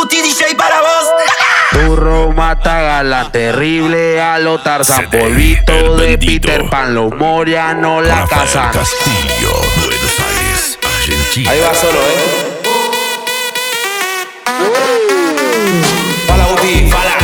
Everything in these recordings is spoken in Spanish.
Guti DJ para vos. Turro mata galán, terrible a lo Tarzan, polvito de Peter Pan, los Moria no la cazan. Castillo, Buenos Aires, Argentina. Ahí va solo, Fala Guti, fala.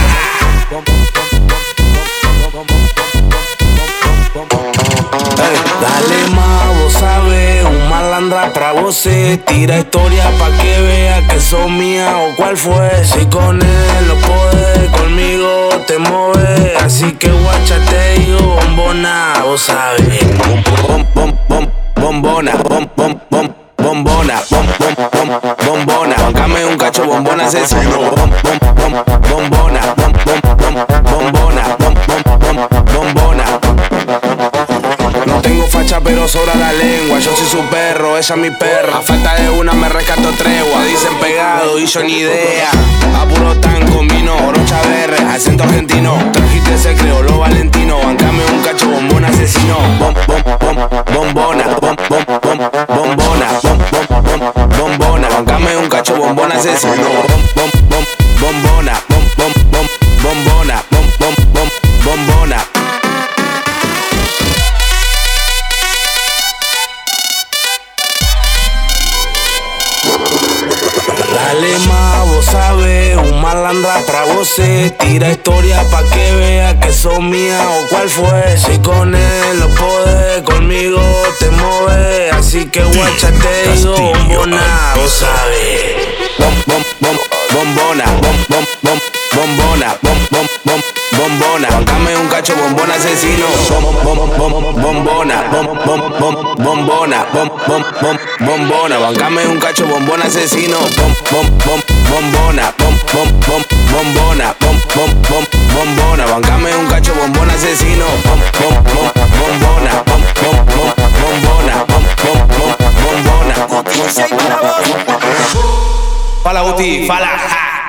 Dale más, vos sabés, un malandra pra vos tira historia pa' que vea que son mía o cuál fue. Si con él lo podés, conmigo te mueves. Así que guacha te digo, bombona, vos sabés. Bombona, bombona, bombona. Bancame un cacho, bombona asesino. Bombona, bombona, bombona. No tengo facha pero sobra la lengua. Yo soy su perro, ella es mi perra. A falta de una me rescato tregua. Dicen pegado y yo ni idea. A puro tanco, vino, orocha verde, acento argentino. Trajiste ese creolo valentino. Bancame un cacho, bombón asesino. Bombona, bombona, bombona. Bancame un cacho, bombón asesino. Bombona, bombona, bombona. Dale más, vos sabés, un malandra pra vos tira historia pa' que vea que son mía o cuál fue. Si con él lo podés, conmigo te mueves. Así que guacha te digo, bombona, vos sabés. Bombona, bombona, bombona. Bancame un cacho, bombón asesino. Bombona, bombona, bombona. Bancame un cacho, bombón asesino. Bombona, bombona, bombona. Bancame un cacho, bombón asesino. Bombona, bombona, bombona. Guti DJ para vos. Fala Guti, fala.